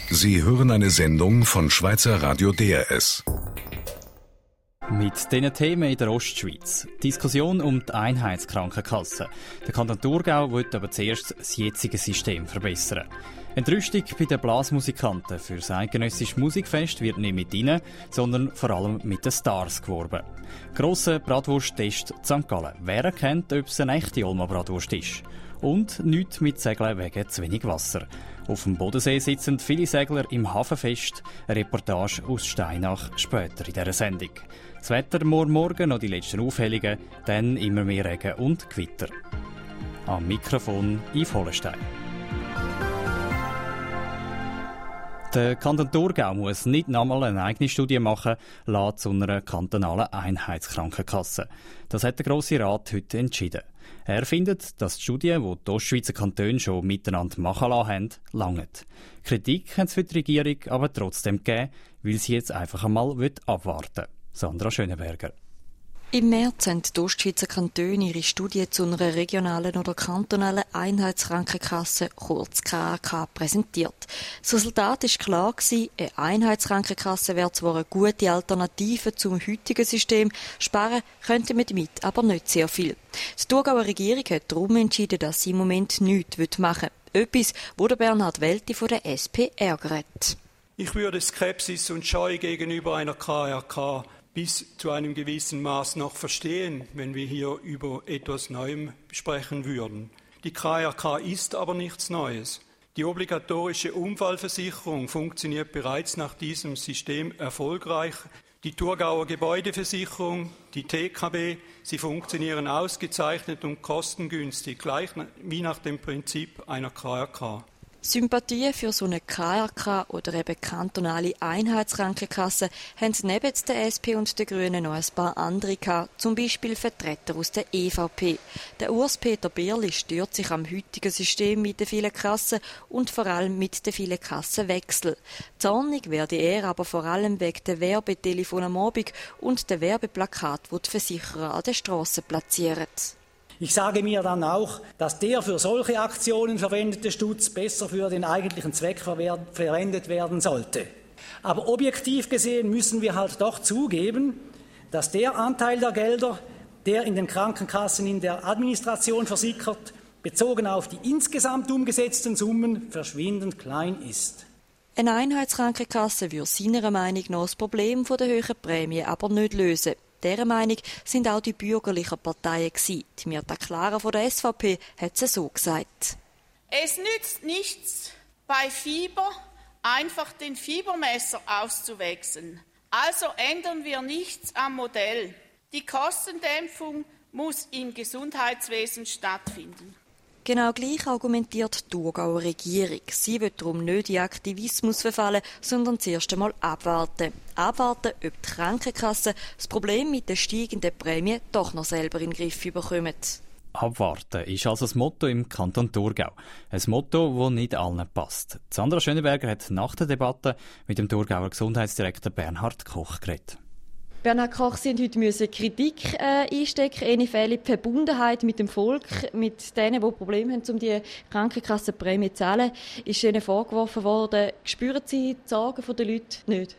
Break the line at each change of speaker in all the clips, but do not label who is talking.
Sie hören eine Sendung von Schweizer Radio DRS.
Mit diesen Themen in der Ostschweiz. Diskussion um die Einheitskrankenkasse. Der Kanton Thurgau will aber zuerst das jetzige System verbessern. Entrüstung bei den Blasmusikanten für das eidgenössische Musikfest wird nicht mit ihnen, sondern vor allem mit den Stars geworben. Grosser Bratwursttest St. Gallen. Wer erkennt, ob es eine echte Olma Bratwurst ist? Und nichts mit Segeln wegen zu wenig Wasser. Auf dem Bodensee sitzen viele Segler im Hafenfest. Eine Reportage aus Steinach später in dieser Sendung. Das Wetter morgen noch die letzten Aufhellungen, dann immer mehr Regen und Gewitter. Am Mikrofon Yves Hollenstein. Der Kanton Thurgau muss nicht nochmal eine eigene Studie machen lassen zu einer kantonalen Einheitskrankenkasse. Das hat der Grosse Rat heute entschieden. Er findet, dass die Studien, die die Ostschweizer Kantone schon miteinander machen lassen haben, langen. Kritik haben sie für die Regierung aber trotzdem gegeben, weil sie jetzt einfach einmal abwarten will. Sandra Schönenberger.
Im März haben die Ostschweizer Kantone ihre Studie zu einer regionalen oder kantonalen Einheitskrankenkasse, kurz KAK, präsentiert. Das Resultat war klar, eine Einheitskrankenkasse wäre zwar eine gute Alternative zum heutigen System, sparen könnte man damit aber nicht sehr viel. Die Thurgauer Regierung hat darum entschieden, dass sie im Moment nichts machen will. Etwas, wo der Bernhard Welti von der SP ärgert.
Ich würde Skepsis und Scheu gegenüber einer KRK bis zu einem gewissen Maß noch verstehen, wenn wir hier über etwas Neuem sprechen würden. Die KRK ist aber nichts Neues. Die obligatorische Unfallversicherung funktioniert bereits nach diesem System erfolgreich. Die Thurgauer Gebäudeversicherung, die TKB, sie funktionieren ausgezeichnet und kostengünstig, gleich wie nach dem Prinzip einer KRK.
Sympathien für so eine KRK oder eben kantonale Einheitskrankenkasse haben neben der SP und den Grünen noch ein paar andere gehabt, zum Beispiel Vertreter aus der EVP. Der Urs-Peter Bierli stört sich am heutigen System mit den vielen Kassen und vor allem mit den vielen Kassenwechseln. Zornig werde er aber vor allem wegen der Werbetelefon am Abend und der Werbeplakat, die die Versicherer an den Strassen platzieren.
Ich sage mir dann auch, dass der für solche Aktionen verwendete Stutz besser für den eigentlichen Zweck verwendet werden sollte. Aber objektiv gesehen müssen wir halt doch zugeben, dass der Anteil der Gelder, der in den Krankenkassen in der Administration versickert, bezogen auf die insgesamt umgesetzten Summen verschwindend klein ist.
Eine Einheitskrankenkasse würde seiner Meinung nach das Problem der hohen Prämie aber nicht lösen. Dieser Meinung sind auch die bürgerlichen Parteien gewesen. Die Mirta Clara von der SVP hat es so gesagt.
Es nützt nichts, bei Fieber einfach den Fiebermesser auszuwechseln. Also ändern wir nichts am Modell. Die Kostendämpfung muss im Gesundheitswesen stattfinden.
Genau gleich argumentiert die Thurgauer Regierung. Sie will darum nicht in Aktivismus verfallen, sondern zuerst einmal abwarten. Abwarten, ob die Krankenkassen das Problem mit der steigenden Prämie doch noch selber in den Griff bekommen.
Abwarten ist also das Motto im Kanton Thurgau. Ein Motto, das nicht allen passt. Sandra Schönenberger hat nach der Debatte mit dem Thurgauer Gesundheitsdirektor Bernhard Koch geredet.
Bernhard Koch, Sie mussten Kritik einstecken, eine fehlende Verbundenheit mit dem Volk, mit denen, die Probleme haben, um die Krankenkassenprämie zu zahlen. Ist Ihnen vorgeworfen worden, spüren Sie die Sorgen der Leute nicht?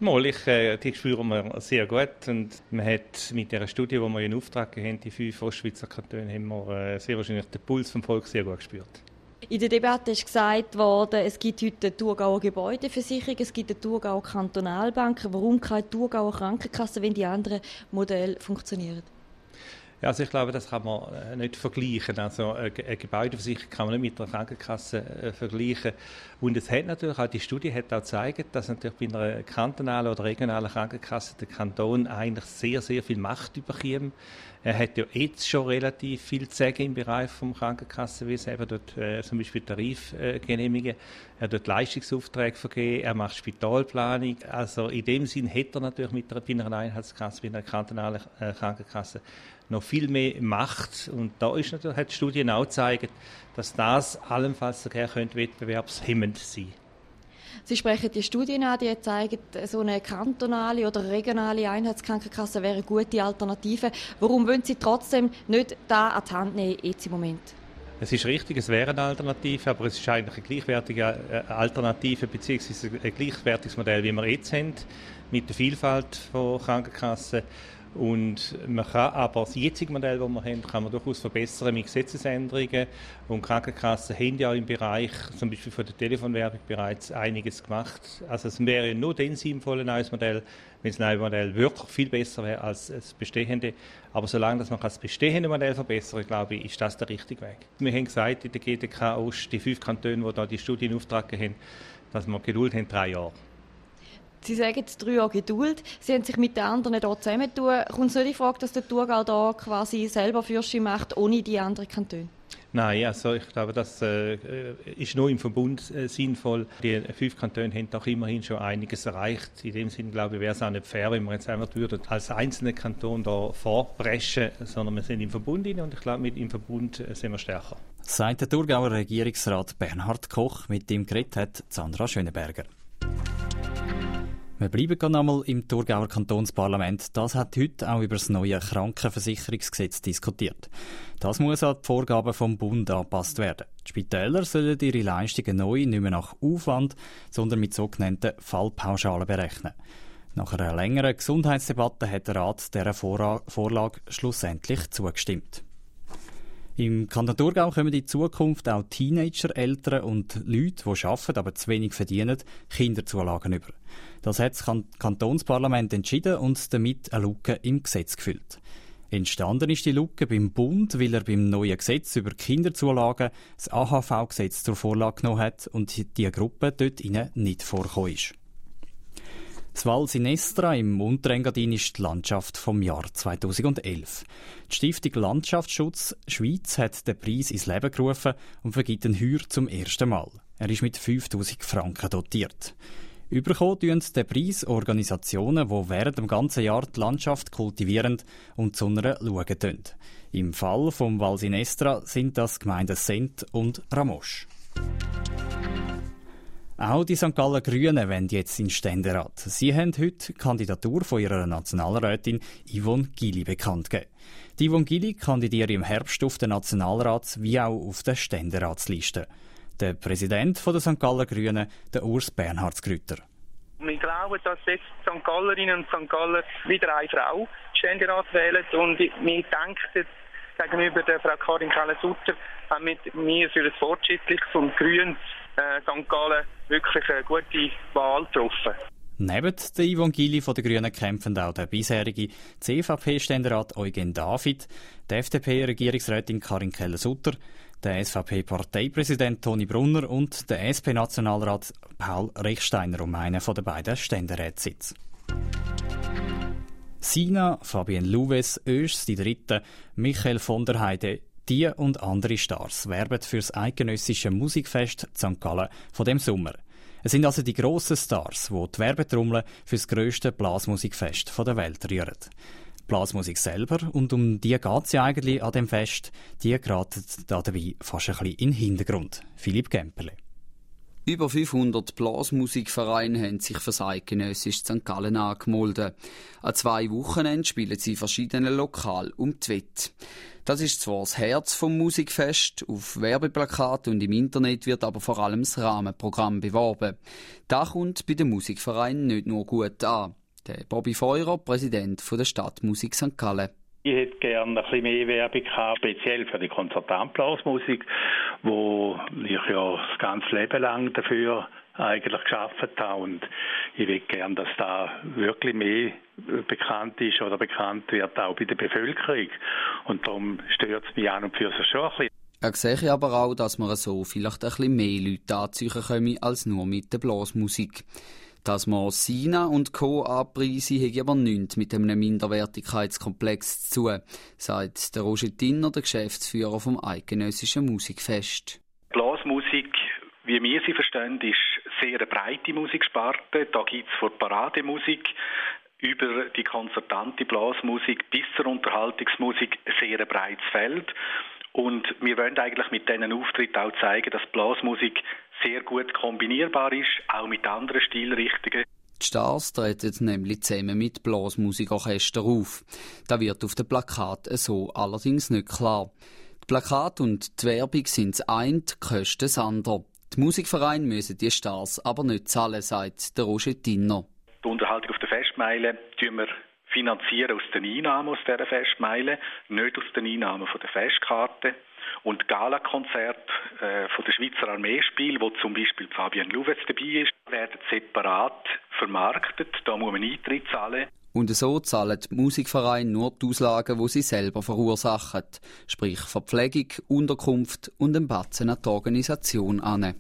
Die spüren wir sehr gut. Und man hat mit dieser Studie, die wir in Auftrag gegeben haben, die 5 Ostschweizer Kantone, haben wir sehr wahrscheinlich den Puls vom Volk sehr gut gespürt.
In der Debatte ist gesagt worden, es gibt heute eine Thurgauer Gebäudeversicherung, es gibt eine Thurgauer Kantonalbank. Warum keine Thurgauer Krankenkasse, wenn die anderen Modelle funktionieren?
Ja, also ich glaube, das kann man nicht vergleichen. Also eine Gebäudeversicherung kann man nicht mit einer Krankenkasse vergleichen. Und es hat natürlich auch, die Studie hat auch gezeigt, dass natürlich bei einer kantonalen oder regionalen Krankenkasse der Kanton eigentlich sehr, sehr viel Macht bekommt. Er hat ja jetzt schon relativ viel zu sagen im Bereich des Krankenkassenwesens, eben dort zum Beispiel Tarifgenehmigungen, er dort Leistungsaufträge vergeben, er macht Spitalplanung. Also in dem Sinn hat er natürlich bei einer Einheitskasse, bei einer kantonalen Krankenkasse noch viel mehr Macht. Und da ist natürlich, hat die Studien auch gezeigt, dass das allenfalls sogar wettbewerbshemmend sein könnte.
Sie sprechen die Studien an, die zeigen, so eine kantonale oder regionale Einheitskrankenkasse wäre eine gute Alternative. Warum wollen Sie trotzdem nicht da an die Hand nehmen, jetzt im Moment?
Es ist richtig, es wäre eine Alternative, aber es ist eigentlich eine gleichwertige Alternative bzw. ein gleichwertiges Modell, wie wir jetzt haben, mit der Vielfalt von Krankenkassen. Und man kann aber das jetzige Modell, das wir haben, kann man durchaus verbessern mit Gesetzesänderungen. Und Krankenkassen haben ja im Bereich, zum Beispiel von der Telefonwerbung, bereits einiges gemacht. Also es wäre nur dann sinnvoll, ein neues Modell, wenn das neue Modell wirklich viel besser wäre als das bestehende. Aber solange man das bestehende Modell verbessern kann, glaube ich, ist das der richtige Weg. Wir haben gesagt, in der GDK Ost, die 5 Kantone, die da die Studie in Auftrag haben, dass wir Geduld haben, 3 Jahre.
Sie sagen jetzt 3 Jahre Geduld. Sie haben sich mit den anderen hier zusammentun. Kommt es nicht in Frage, dass der Thurgau da quasi selber Fürsche macht, ohne die anderen Kantone?
Nein, also ich glaube, das ist nur im Verbund sinnvoll. Die 5 Kantone haben doch immerhin schon einiges erreicht. In dem Sinne, glaube ich, wäre es auch nicht fair, wenn wir jetzt einfach als einzelner Kanton da vorpreschen, sondern wir sind im Verbund rein und ich glaube, im Verbund sind wir stärker.
Sagt der Thurgauer Regierungsrat Bernhard Koch, mit dem geredet hat Sandra Schöneberger. Wir bleiben gerade einmal im Thurgauer Kantonsparlament. Das hat heute auch über das neue Krankenversicherungsgesetz diskutiert. Das muss an die Vorgaben vom Bund angepasst werden. Die Spitäler sollen ihre Leistungen neu nicht mehr nach Aufwand, sondern mit sogenannten Fallpauschalen berechnen. Nach einer längeren Gesundheitsdebatte hat der Rat dieser Vorlage schlussendlich zugestimmt. Im Kanton Thurgau kommen in Zukunft auch Teenager, Eltern und Leute, die arbeiten, aber zu wenig verdienen, Kinderzulagen über. Das hat das Kantonsparlament entschieden und damit eine Lücke im Gesetz gefüllt. Entstanden ist die Lücke beim Bund, weil er beim neuen Gesetz über Kinderzulagen das AHV-Gesetz zur Vorlage genommen hat und die Gruppe dort nicht vorgekommen ist. Das Val Sinestra im Unterengadin ist die Landschaft vom Jahr 2011. Die Stiftung Landschaftsschutz Schweiz hat den Preis ins Leben gerufen und vergibt ihn heuer zum ersten Mal. Er ist mit 5'000 Franken dotiert. Überkommen tun den Preis Organisationen, die während dem ganzen Jahr die Landschaft kultivieren und zu einer schauen tun. Im Fall vom Val Sinestra sind das Gemeinden Sent und Ramosch. Auch die St. Galler Grünen wollen jetzt in den Ständerat. Sie haben heute die Kandidatur von ihrer Nationalrätin Yvonne Gili bekannt gegeben. Die Yvonne Gili kandidiert im Herbst auf den Nationalrats wie auch auf der Ständeratsliste. Der Präsident der St. Galler Grünen, der Urs Bernhardsgrüter.
Wir glauben, dass jetzt St. Gallerinnen und St. Galler wieder eine Frau Ständerat wählen und wir denken, gegenüber der Frau Karin Keller-Sutter haben wir für ein fortschrittliches und grünes St. Gallen wirklich eine gute Wahl getroffen.
Neben der Yvonne Gili von den Grünen kämpfen auch der bisherige CVP-Ständerat Eugen David, die FDP-Regierungsrätin Karin Keller-Sutter, der SVP-Parteipräsident Toni Brunner und der SP-Nationalrat Paul Rechsteiner um einen der beiden Ständerätssitze. Sina, Fabienne Louves, Oeschs die Dritte, Michael von der Heide, die und andere Stars werben für das eidgenössische Musikfest St. Gallen von dem Sommer. Es sind also die grossen Stars, die die Werbetrommel für das grösste Blasmusikfest der Welt rühren. Die Blasmusik selber, und um die geht es ja eigentlich an dem Fest, die geraten dabei fast ein bisschen in den Hintergrund. Philipp Gemperle.
Über 500 Blasmusikvereine haben sich für das eidgenössische St. Gallen angemeldet. An 2 Wochenenden spielen sie in verschiedenen Lokalen um die Wette. Das ist zwar das Herz vom Musikfest, auf Werbeplakaten und im Internet wird aber vor allem das Rahmenprogramm beworben. Das kommt bei den Musikvereinen nicht nur gut an. Der Bobby Feurer, Präsident der Stadtmusik St. Gallen.
Ich hätte gerne ein bisschen mehr Werbung gehabt, speziell für die Konzertantblasmusik, wo ich ja das ganze Leben lang dafür eigentlich gearbeitet habe. Und ich würde gerne, dass da wirklich mehr bekannt ist oder bekannt wird, auch bei der Bevölkerung. Und darum stört es mich an und für sich schon ein bisschen.
Er sehe aber auch, dass man so vielleicht ein bisschen mehr Leute anziehen können als nur mit der Blasmusik. Dass man Sina und Co. anpreisen, hat aber nichts mit einem Minderwertigkeitskomplex zu tun, sagt der Roger Tinner, der Geschäftsführer vom eidgenössischen Musikfest.
Blasmusik, wie wir sie verstehen, ist sehr eine breite Musiksparte. Da gibt es von Parademusik über die konzertante Blasmusik bis zur Unterhaltungsmusik ein sehr breites Feld. Und wir wollen eigentlich mit diesen Auftritten auch zeigen, dass Blasmusik sehr gut kombinierbar ist, auch mit anderen Stilrichtungen.
Die Stars treten nämlich zusammen mit Blasmusikorchester auf. Das wird auf dem Plakat so allerdings nicht klar. Die Plakate und die Werbung sind das eine, die Kosten das andere. Die Musikvereine müssen die Stars aber nicht zahlen, sagt der Roger Tinner.
Die Unterhaltung auf der Festmeile finanzieren aus den Einnahmen aus dieser Festmeile, nicht aus den Einnahmen von der Festkarte. Und Galakonzerte von der Schweizer Armeespiel, wo zum Beispiel Fabian Louvets dabei ist, werden separat vermarktet. Da muss man Eintritt zahlen.
Und so zahlen die Musikvereine nur die Auslagen, die sie selber verursachen. Sprich Verpflegung, Unterkunft und einen Batzen an die Organisation an.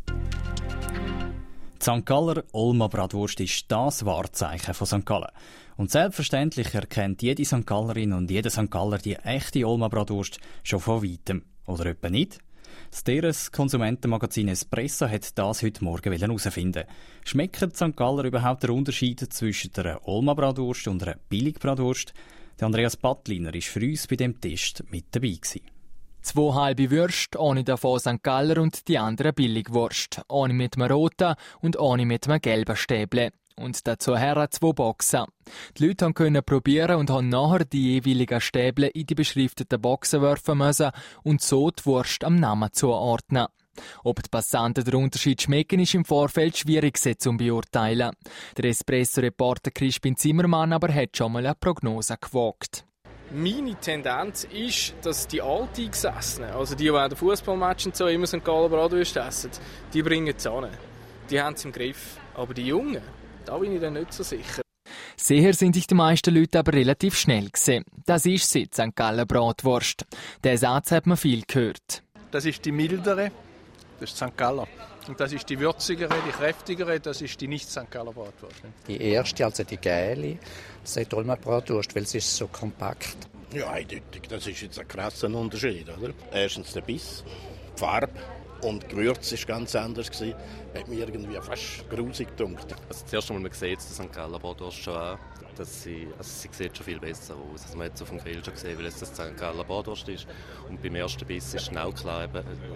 Die St. Galler Olma Bratwurst ist das Wahrzeichen von St. Gallen. Und selbstverständlich erkennt jede St. Gallerin und jeder St. Galler die echte Olma Bratwurst schon von weitem. Oder etwa nicht? Das deren Konsumentenmagazin Espresso hat das heute Morgen herausfinden. Schmeckt die St. Galler überhaupt der Unterschied zwischen einer Olma Bratwurst und einer Billig-Bratwurst? Der Andreas Pattliner war für uns bei dem Test mit dabei gewesen.
2 halbe Würste, eine davon St. Galler und die andere Billigwurst. Eine mit einem roten und eine mit einem gelben Stäble. Und dazu her 2 Boxen. Die Leute können probieren und haben nachher die jeweiligen Stäble in die beschrifteten Boxen werfen müssen und so die Wurst am Namen zuordnen. Ob die Passanten den Unterschied schmecken, ist im Vorfeld schwierig zu beurteilen. Der Espresso-Reporter Crispin Zimmermann aber hat schon mal eine Prognose gewagt.
Meine Tendenz ist, dass die Alteingesessenen, also die an den Fußballmatchen so immer St. Galler Bratwurst essen, die bringen es an. Die haben es im Griff. Aber die Jungen, da bin ich dann nicht so sicher.
Sicher sind sich die meisten Leute aber relativ schnell gesehen. Das ist sie, die St. Galler Bratwurst. Den Satz hat man viel gehört.
Das ist die mildere, das ist St. Galler. Und das ist die würzigere, die kräftigere, das ist die nicht-St. Galler Bratwurst.
Die erste, also die gelbe, das ist die Olma Bratwurst, weil sie ist so kompakt.
Ja, eindeutig. Das ist jetzt ein krasser Unterschied, oder? Erstens der Biss, die Farbe und das Gewürz war ganz anders. Hat mir irgendwie fast grusig gedunkt.
Also das erste Mal, man sieht die St. Galler Bratwurst schon an, dass sie sieht schon viel besser aus. Also man hat es auf dem Grill schon gesehen, weil es das St. Galler Bratwurst ist. Und beim ersten Biss ist schnell klar,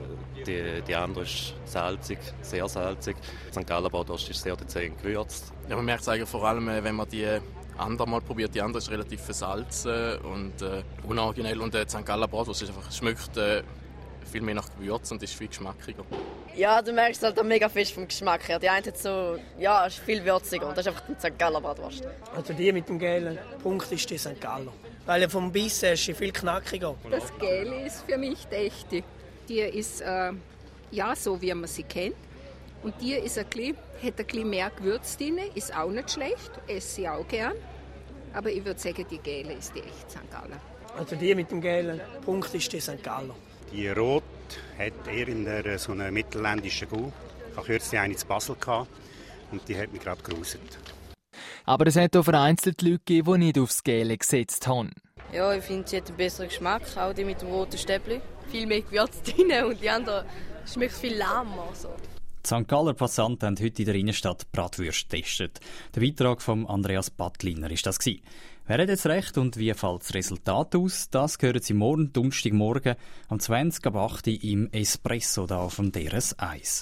die andere ist salzig, sehr salzig. Die St. Galler Bratwurst ist sehr dezent gewürzt.
Ja, man merkt es eigentlich vor allem, wenn man die andere mal probiert. Die andere ist relativ versalzen und unoriginell. Und die St. Galler Bratwurst schmeckt viel mehr nach Gewürz und ist viel geschmackiger.
Ja, du merkst halt mega fest vom Geschmack her. Die eine hat so, ja, ist viel würziger und das ist einfach die St. Galler Bratwurst.
Also die mit dem gelben Punkt ist die St. Galler. Weil vom Biss ist sie viel knackiger.
Das Gelbe ist für mich die echte. Die ist ja so, wie man sie kennt. Und die ist hat ein bisschen mehr Gewürz drin, ist auch nicht schlecht, esse sie auch gern. Aber ich würde sagen, die gelbe ist die echte St. Galler.
Also die mit dem gelben Punkt ist die St. Galler.
Die Rot hat eher in so einer mittelländischen Gau. Ich hatte kürzlich eine in Basel und die hat mich gerade geruselt.
Aber es hat auch vereinzelt Leute gegeben, die nicht aufs Gele gesetzt haben.
Ja, ich finde, sie hat einen besseren Geschmack, auch die mit dem roten Stäbli. Viel mehr Gewürz drin und die andere schmeckt viel lahmer. So.
Die St. Galler Passanten haben heute in der Innenstadt Bratwürste getestet. Der Beitrag von Andreas Pattliner war das. Wer hat jetzt recht und wie fällt das Resultat aus? Das hören Sie morgen, Donnerstagmorgen, am 20.08 im Espresso da auf dem DRS 1.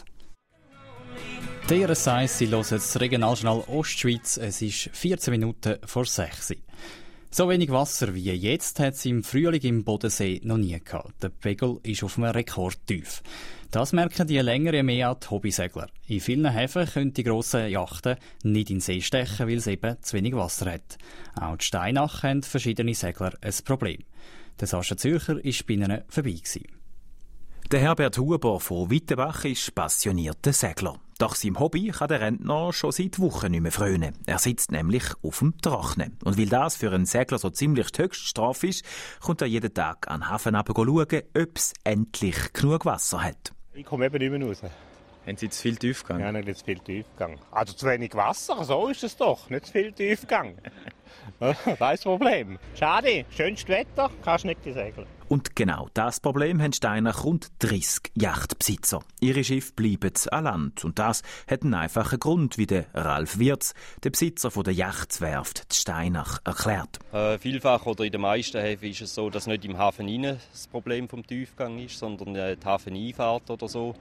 DRS 1, Sie hören das Regionaljournal Ostschweiz. Es ist 14 Minuten vor 6 Uhr. So wenig Wasser wie jetzt hat es im Frühling im Bodensee noch nie gehabt. Der Pegel ist auf einem Rekordtief. Das merken je länger je mehr auch die Hobbysegler. In vielen Häfen können die grossen Yachten nicht in den See stechen, weil es eben zu wenig Wasser hat. Auch die Steinach haben verschiedene Segler ein Problem. Der Sascha Zürcher war bei ihnen vorbei gewesen.
Der Herbert Huber von Wittenbach ist passionierter Segler. Doch seinem Hobby kann der Rentner schon seit Wochen nicht mehr frönen. Er sitzt nämlich auf dem Trocknen. Und weil das für einen Segler so ziemlich die Höchststrafe ist, kommt er jeden Tag an den Hafen schauen, ob es endlich genug Wasser hat.
Ich komme eben nicht mehr raus.
Haben Sie zu viel Tiefgang?
Ja, nicht zu viel Tiefgang. Also zu wenig Wasser, so ist es doch. Nicht zu viel Tiefgang. Das ist das Problem. Schade, schönstes Wetter, kannst nicht segeln.
Und genau das Problem haben Steinach rund 30 Yachtbesitzer. Ihre Schiffe bleiben an Land. Und das hat einen einfachen Grund, wie der Ralf Wirz, der Besitzer der Yachtwerft Steinach, erklärt.
Vielfach oder in den meisten Häfen ist es so, dass nicht im Hafen rein das Problem vom Tiefgang ist, sondern die Hafeneinfahrt oder so.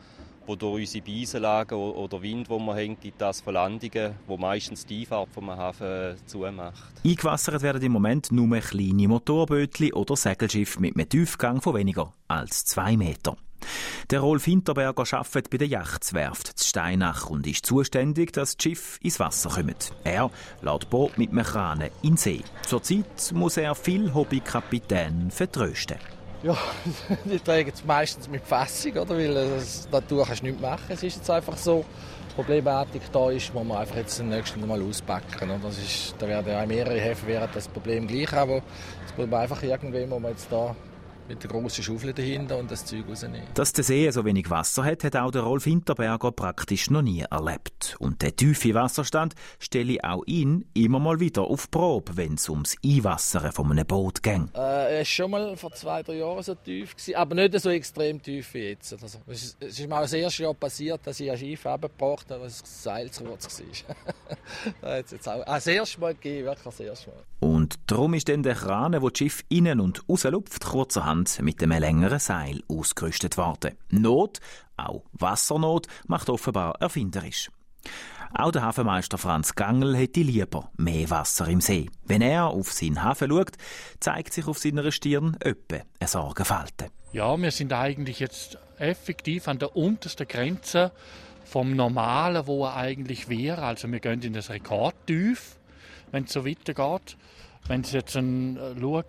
wo durch unsere Beisenlagen oder Wind, wo man hängt, gibt das Verlandungen, wo meistens die Einfahrt vom Hafen zumacht.
Eingewassert werden im Moment nur kleine Motorbötchen oder Segelschiffe mit einem Tiefgang von weniger als 2 Meter. Der Rolf Hinterberger arbeitet bei der Yachtswerft zu Steinach und ist zuständig, dass die Schiffe ins Wasser kommen. Er lädt Boot mit einem Kran in den See. Zurzeit muss er viele Hobbykapitäne vertrösten.
Ja, die tragen es meistens mit Fassung, oder? Weil das Natur kannst du nichts machen. Es ist jetzt einfach so. Die Problematik da ist, muss man einfach jetzt nächstes Mal auspacken. Da werden ja mehrere Häfen das Problem gleich haben. Das muss man einfach irgendwie, wo man jetzt da mit der grossen Schaufel dahinter und das Zeug rausnehmen.
Dass der See so wenig Wasser hat auch der Rolf Hinterberger praktisch noch nie erlebt. Und der tiefe Wasserstand stelle auch ihn immer mal wieder auf Probe, wenn es ums Einwassern von einem Boot ging.
Er war schon mal vor 2-3 Jahren so tief, aber nicht so extrem tief wie jetzt. Also, es ist mir auch das erste Jahr passiert, dass ich ein Schiff runtergebracht habe, dass das Seil zu kurz war. Das hat es jetzt auch das erste Mal gegeben, wirklich das erste Mal.
Und darum ist dann der Kran, der das Schiff innen und rauslupft, kurzerhand mit einem längeren Seil ausgerüstet worden. Not, auch Wassernot, macht offenbar erfinderisch. Auch der Hafenmeister Franz Gangl hätte lieber mehr Wasser im See. Wenn er auf seinen Hafen schaut, zeigt sich auf seiner Stirn öppe eine Sorgenfalte.
Ja, wir sind eigentlich jetzt effektiv an der untersten Grenze vom Normalen, wo er eigentlich wäre. Also wir gehen in das Rekordtief, wenn es so weitergeht. Wenn Sie jetzt schauen,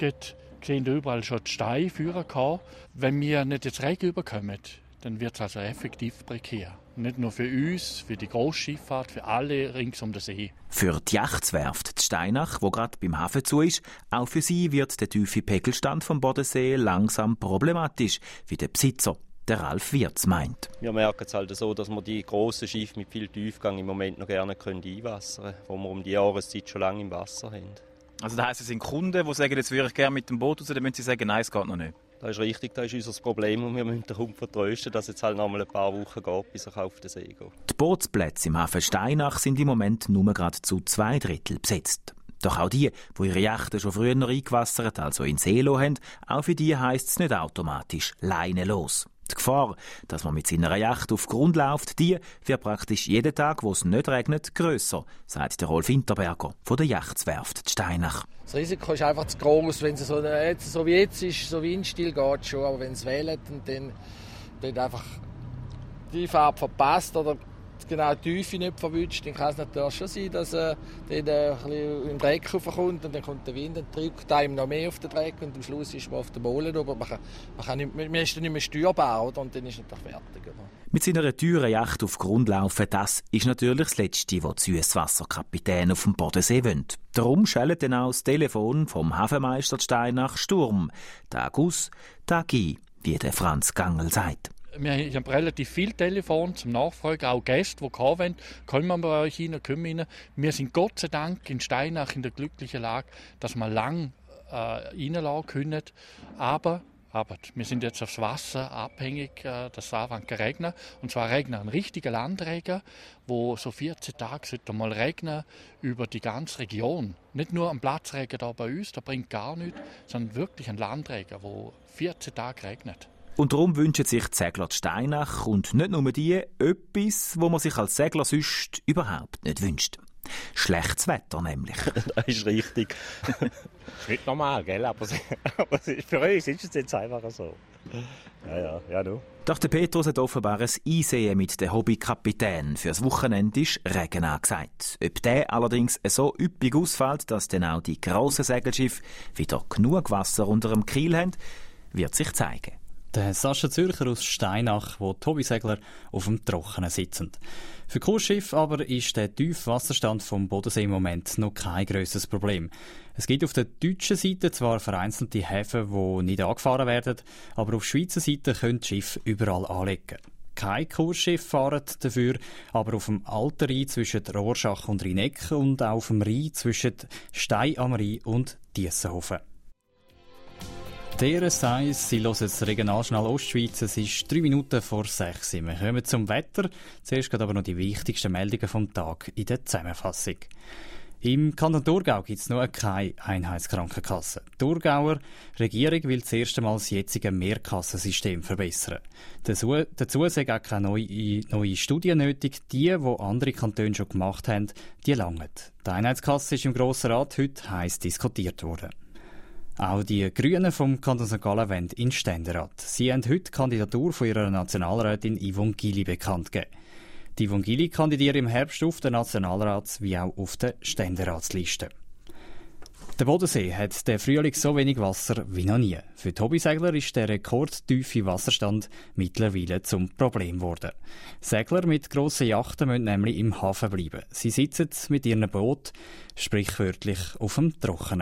sehen überall schon die Steine führen kann. Wenn wir nicht jetzt Regen überkommen, dann wird es also effektiv prekär. Nicht nur für uns, für die Großschifffahrt, für alle rings um den See.
Für die Yachtswerft Steinach, wo gerade beim Hafen zu ist, auch für sie wird der tiefe Pegelstand vom Bodensee langsam problematisch, wie der Besitzer, der Ralf Wirz, meint.
Wir merken es halt so, dass wir die grossen Schiffe mit viel Tiefgang im Moment noch gerne einwassern können, wo wir um die Jahreszeit schon lange im Wasser haben.
Also das heisst, es sind Kunden, die sagen, jetzt würde ich gerne mit dem Boot raus, dann müssen sie sagen, nein, es geht noch nicht.
Das ist richtig, das ist unser Problem und wir müssen den Kunden vertrösten, dass es jetzt halt noch mal ein paar Wochen geht, bis er auf den See geht.
Die Bootsplätze im Hafen Steinach sind im Moment nur gerade zu 2/3 besetzt. Doch auch die ihre Yachten schon früher eingewassert, also in See haben, auch für die heisst es nicht automatisch Leine los. Die Gefahr, dass man mit seiner Yacht auf Grund läuft, die wird praktisch jeden Tag, wo es nicht regnet, grösser, sagt der Rolf Hinterberger von der Yachtswerft Steinach.
Das Risiko ist einfach zu groß, wenn es so wie jetzt ist, so windstill geht schon, aber wenn es wählt und dann einfach die Farbe verpasst oder genau die Tiefe nicht verwünscht, dann kann es natürlich schon sein, dass dann ein bisschen im Dreck raufkommt und dann kommt der Wind und drückt einem noch mehr auf den Dreck und am Schluss ist man auf den Bohlen, aber man ist dann nicht mehr steuerbar, oder? Und dann ist es natürlich fertig. Oder?
Mit seiner teuren Yacht auf Grund laufen, das ist natürlich das Letzte, was die Süsswasserkapitäne auf dem Bodensee wollen. Darum schellt dann auch das Telefon vom Hafenmeister Steinach Sturm. Tag aus, Tag ein, wie der Franz Gangl sagt.
Wir haben relativ viel Telefon zum Nachfragen, auch Gäste, die kommen wollen, kommen wir bei euch rein, kommen rein. Wir sind Gott sei Dank in Steinach in der glücklichen Lage, dass wir lang reinlassen können. Aber wir sind jetzt aufs Wasser abhängig, dass es anfängt zu regnen. Und zwar regnet ein richtiger Landregen, wo so 14 Tage sollte mal regnen über die ganze Region. Nicht nur ein Platzregen da bei uns, da bringt gar nichts, sondern wirklich ein Landregen, wo 14 Tage regnet.
Und darum wünschen sich die Segler Steinach und nicht nur die etwas, was man sich als Segler sonst überhaupt nicht wünscht. Schlechtes Wetter nämlich.
Das ist richtig.
Das ist nicht normal, gell? Aber für uns ist es jetzt einfach so. Ja, du.
Doch der Petrus hat offenbar ein Einsehen mit den Hobbykapitän. Fürs Wochenende ist Regen angesagt. Ob der allerdings so üppig ausfällt, dass dann auch die grossen Segelschiffe wieder genug Wasser unter dem Kiel haben, wird sich zeigen.
Der Sascha Zürcher aus Steinach, wo die Hobbysegler auf dem Trockenen sitzen. Für Kursschiff aber ist der tiefe Wasserstand vom Bodensee im Moment noch kein grosses Problem. Es gibt auf der deutschen Seite zwar vereinzelte Häfen, die nicht angefahren werden, aber auf Schweizer Seite können die Schiffe überall anlegen. Kein Kursschiff fahren dafür, aber auf dem Alten Rhein zwischen Rorschach und Rheineck und auch auf dem Rhein zwischen Stein am Rhein und Diessenhofen. Der Size, Sie hören das Regionaljournal Ostschweiz. Es ist 3 Minuten vor 6 Uhr. Wir kommen zum Wetter. Zuerst geht aber noch die wichtigsten Meldungen vom Tag in der Zusammenfassung. Im Kanton Thurgau gibt es noch keine Einheitskrankenkasse. Die Thurgauer Regierung will das erste Mal das jetzige Mehrkassensystem verbessern. Dazu sind auch keine neue Studien nötig. Die andere Kantone schon gemacht haben, die langen. Die Einheitskasse ist im Grossen Rat heute heiß diskutiert worden. Auch die Grünen vom Kanton St. Gallen wollen in den Ständerat. Sie haben heute die Kandidatur von ihrer Nationalrätin Yvonne Gili bekannt gegeben. Die Yvonne Gili kandidiert im Herbst auf den Nationalrats- wie auch auf der Ständeratsliste. Der Bodensee hat den Frühling so wenig Wasser wie noch nie. Für die Hobbysegler ist der rekordtiefe Wasserstand mittlerweile zum Problem geworden. Segler mit grossen Yachten müssen nämlich im Hafen bleiben. Sie sitzen mit ihren Booten sprichwörtlich auf dem Trockenen.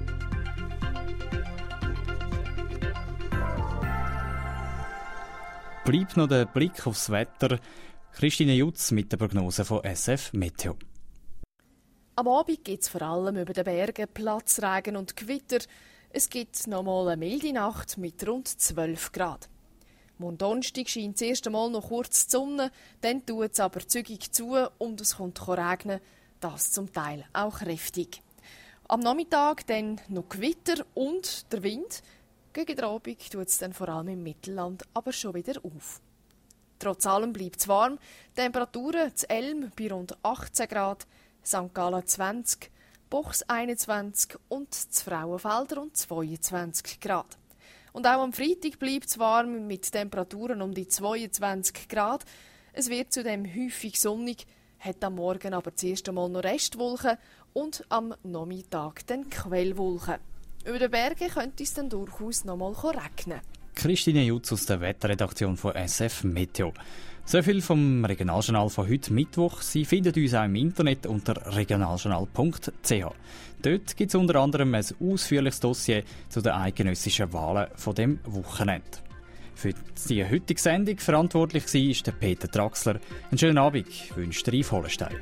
Bleibt noch der Blick aufs Wetter. Christine Jutz mit der Prognose von SF Meteo.
Am Abend gibt es vor allem über den Bergen Platzregen und Gewitter. Es gibt noch mal eine milde Nacht mit rund 12 Grad. Morgen Donnerstag scheint das erste Mal noch kurz die Sonne, dann tut es aber zügig zu und es kommt regnen, das zum Teil auch kräftig. Am Nachmittag dann noch Gewitter und der Wind. Gegen den Abend tut es dann vor allem im Mittelland aber schon wieder auf. Trotz allem bleibt es warm. Temperaturen zu Elm bei rund 18 Grad, St. Gallen 20, Bochs 21 und zu Frauenfelder rund 22 Grad. Und auch am Freitag bleibt es warm mit Temperaturen um die 22 Grad. Es wird zudem häufig sonnig, hat am Morgen aber zuerst einmal noch Restwolken und am Nachmittag dann Quellwolken. Über den Bergen könnte es dann durchaus noch mal regnen.
Christine Jutz aus der Wetterredaktion von SF Meteo. So viel vom Regionaljournal von heute Mittwoch. Sie finden uns auch im Internet unter regionaljournal.ch. Dort gibt es unter anderem ein ausführliches Dossier zu den eidgenössischen Wahlen von dem Wochenende. Für die heutige Sendung verantwortlich war der Peter Traxler. Einen schönen Abend wünscht Ralf Hollenstein.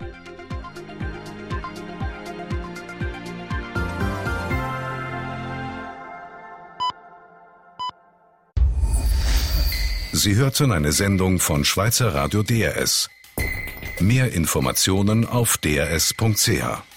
Sie hörten eine Sendung von Schweizer Radio DRS. Mehr Informationen auf drs.ch.